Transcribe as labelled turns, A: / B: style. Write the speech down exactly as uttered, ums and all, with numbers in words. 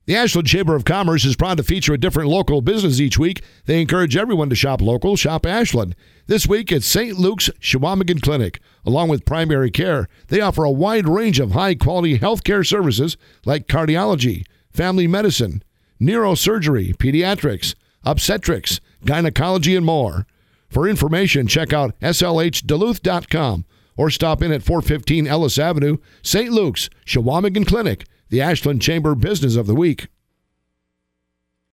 A: The Ashland Chamber of Commerce is proud to feature a different local business each week. They encourage everyone to shop local, shop Ashland. This week at Saint Luke's Chequamegon Clinic. Along with primary care, they offer a wide range of high-quality health care services like cardiology, family medicine, neurosurgery, pediatrics, obstetrics, gynecology, and more. For information, check out S L H Duluth dot com or stop in at four fifteen Ellis Avenue, Saint Luke's Chequamegon Clinic, the Ashland Chamber Business of the Week.